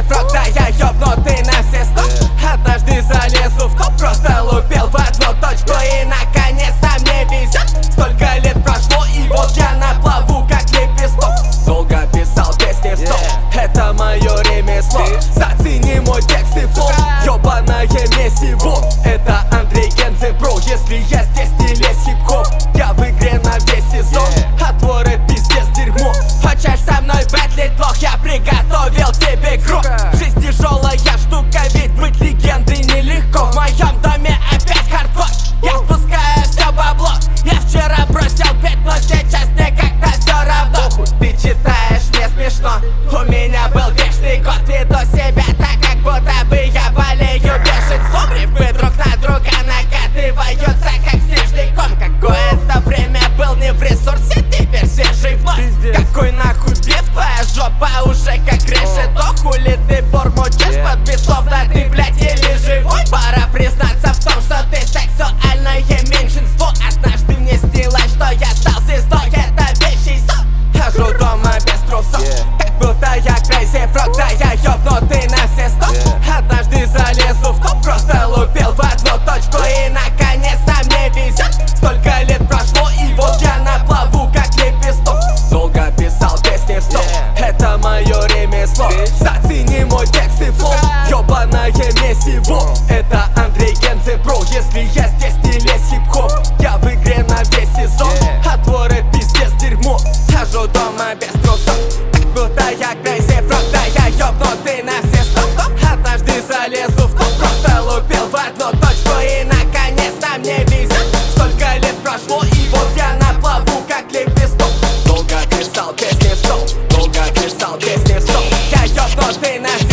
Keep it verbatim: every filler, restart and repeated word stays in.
фрог, да я ёбнутый на все сто. Однажды залезу в топ, просто лупил в одну точку, и наконец-то мне везет. Столько лет прошло, и вот я на плаву, как лепесток. Долго писал песни в стоп, это мое ремесло. Зацени мой текст и флоу, ёбаное месиво. Это Андрей Гензе, бро, если я здесь не лезь хип-хоп, я в игре на весь сезон. А твой рэп пиздец дерьмо. Хочешь со мной бэтлить, плох, я приготовил тебе круг. Жизнь тяжелая штука, ведь быть легендой нелегко. В моем доме опять хардкор, я спускаю все бабло. Я вчера бросил петь, но сейчас мне как-то все равно. Ты читаешь, не смешно, у меня был вечный год. Веду себя так, как будто бы я болею бешенством. Рифмы друг на друга накатываются, как снежный ком. Какое-то время был не в ресурсе, теперь свежий вновь. Какой нахуй биф, твоя жопа уже как решето. Хули ты бормочешь под бит, словно ты, блядь, еле живой. Пора признаться в том, что ты сексуальное меньшинство. Однажды мне снилось, что я стал звездой, это вещий сон. Хожу дома без трусов, как будто я crazy frog, да я ёбнутый на все сто. Однажды залезу в топ, просто лупил в одну точку, и наконец-то мне везет. Столько лет прошло, и вот я на плаву, как лепесток. Долго писал песни в стоп, это мое ремесло. Зацени мой текст и флоу, ёбаное месиво. Это Андрей Гензе, бро, если я здесь не лезь хип-хоп, я в игре на весь сезон. А твой рэп пиздец дерьмо. Хожу дома без трусов, как будто я crazy frog, да я ёбнутый на все сто. Однажды залезу в топ, просто лупил в одну точку, и наконец-то мне везет. Столько лет прошло, и вот я на плаву, как лепесток. Долго писал песни в стоп, долго писал песни в стоп, я ёбнутый на все сто.